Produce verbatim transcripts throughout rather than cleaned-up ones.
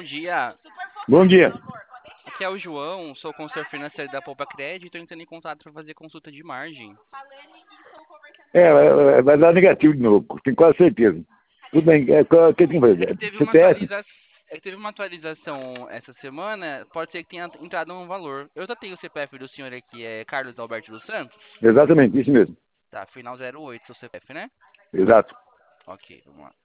Bom dia. Bom dia. Aqui é o João, sou consultor financeiro da Poupa Crédito e estou entrando em contato para fazer consulta de margem. É, vai vai dar negativo de novo, tenho quase certeza. Tudo bem, é, qual- o que tem que É que fazer? teve uma C P F? atualiza... é que teve uma atualização essa semana, pode ser que tenha entrado um valor. Eu já tenho o C P F do senhor aqui, é Carlos Alberto dos Santos. Exatamente, isso mesmo. Tá, final zero oito, seu C P F, né? Exato. Ok, vamos lá.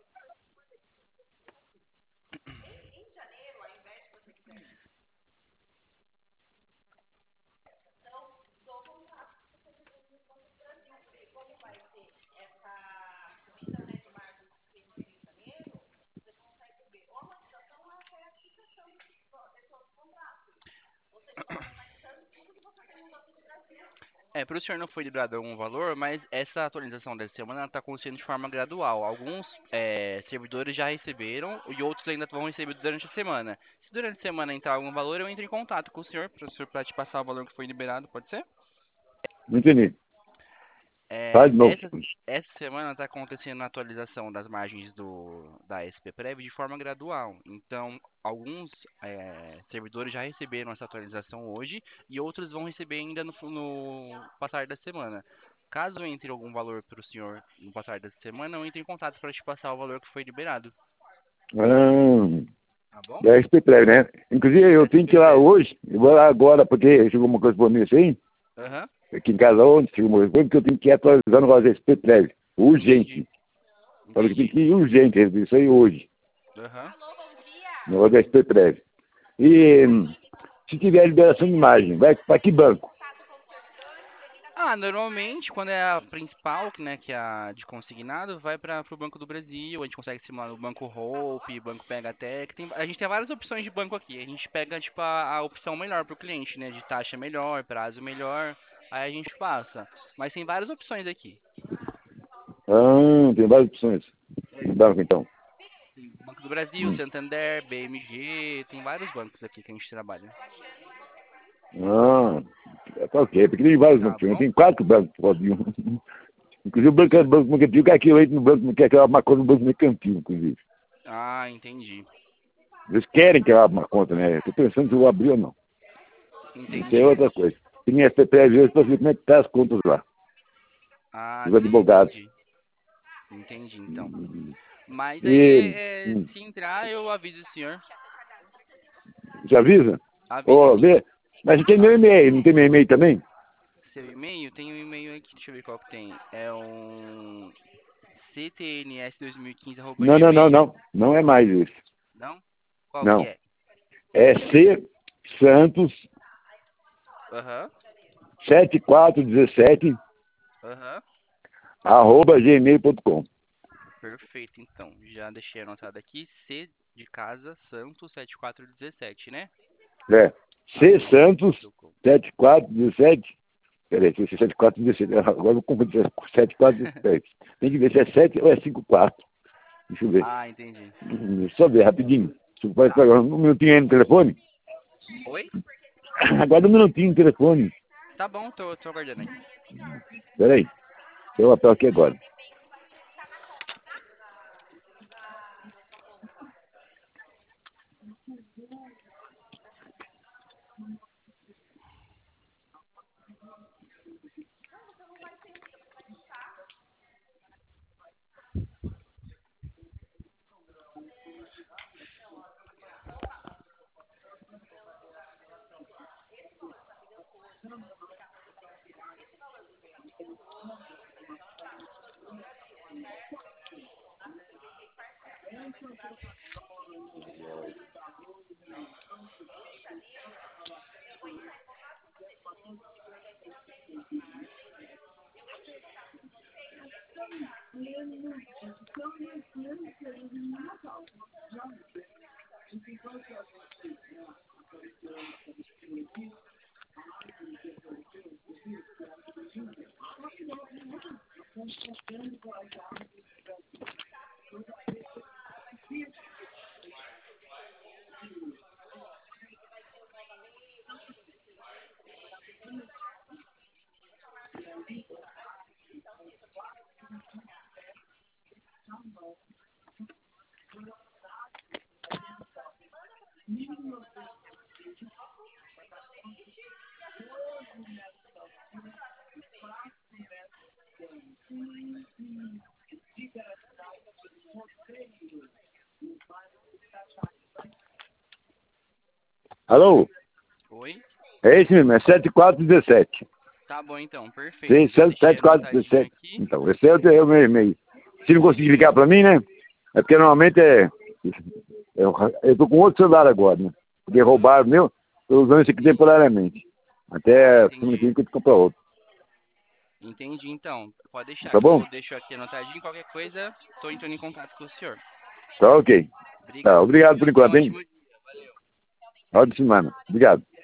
É, para o senhor não foi liberado algum valor, mas essa atualização dessa semana está acontecendo de forma gradual. Alguns é, servidores já receberam e outros ainda vão receber durante a semana. Se durante a semana entrar algum valor, eu entro em contato com o senhor para o senhor pra te passar o valor que foi liberado, pode ser? Não entendi. Fala É, de novo. essa, essa semana está acontecendo a atualização das margens do, da S P Prev de forma gradual. Então, alguns é, servidores já receberam essa atualização hoje e outros vão receber ainda no, fu- no passar da semana. Caso entre algum valor para o senhor no passar da semana, eu entre em contato para te passar o valor que foi liberado. Ah, Tá bom? da S P Prev, né? Inclusive, Isso, eu tenho S P que ir lá Prev. hoje, eu vou lá agora, porque chegou uma correspondência aí, Aham, aqui em casa ontem, chegou uma correspondência, que eu tenho que atualizar o negócio da S P Prev. entendi, Urgente. Falei que tem entendi. que ir urgente, isso aí hoje, Aham. o negócio da S P Prev. E hum, se tiver liberação de imagem, vai para que banco? Ah, normalmente, quando é a principal, que, né, que é a de consignado, vai para o Banco do Brasil, a gente consegue simular no Banco Hope, Banco P H T, que tem, a gente tem várias opções de banco aqui. A gente pega, tipo, a, a opção melhor para o cliente, né, de taxa melhor, prazo melhor, aí a gente passa. Mas tem várias opções aqui. Ah, tem várias opções. De banco, então. Tem Banco do Brasil, Hum. Santander, B M G, tem vários bancos aqui que a gente trabalha. Ah, tá ok, porque tem vários Tá bancos, bom? tem quatro bancos, pode ir. Inclusive o banco, banco mercantil, que aqui eu entro no banco, que é uma conta no banco mercantil, inclusive. Ah, entendi. Eles querem que eu abra uma conta, né? Estou pensando se eu vou abrir ou não. Isso é Entendi. outra coisa. Tem S P P às vezes para ver como é que tá as contas lá, Ah, os sim, advogados. entendi. Entendi, então. Mas aí, E é, é, hum, se entrar, eu aviso o senhor. você avisa? Aviso Ô, sim. vê. Mas tem meu e-mail, não tem meu e-mail também? Seu e-mail, tem um e-mail aqui, deixa eu ver qual que tem. É um Não, não, não, ctns dois mil e quinze arroba gmail. não. Não é mais isso. Não? Qual que Não. é? É C Santos Aham, sete quatro um sete aham. arroba gmail ponto com. Perfeito, então. Já deixei anotado aqui. C de casa, Santos sete quatro um sete, né? É. C Arroba gmail Santos ponto com. sete quatro um sete. Peraí, se é sete quatro um sete. Agora eu vou confundir. sete quatro um sete. Tem que ver se é sete ou é cinco quatro. Deixa eu ver. Ah, entendi. Deixa eu só ver rapidinho. Você pode Tá. pegar um minutinho aí no telefone? Oi? Agora um minutinho no telefone. Tá bom, tô, tô aguardando aqui. Peraí. Tem o papel aqui agora. Alô? Oi? É esse mesmo, é sete quatro um sete. Tá bom então, perfeito. Sim, Já deixei sete quatro um anotadinho sete. aqui. Então, esse é o teu meu e-mail. Se não conseguir ligar pra mim, né? É porque normalmente é... Eu, eu tô com outro celular agora, né? Porque roubaram o meu, tô usando esse aqui temporariamente. Até Entendi. semana que vem que eu te comprar outro. Entendi então. Pode deixar Tá que bom? eu deixo aqui anotadinho. Qualquer coisa, tô entrando em contato com o senhor. Tá ok. Obrigado. Tá, obrigado por Tenha um enquanto, hein? ótimo dia. Valeu. Ótima semana. Obrigado.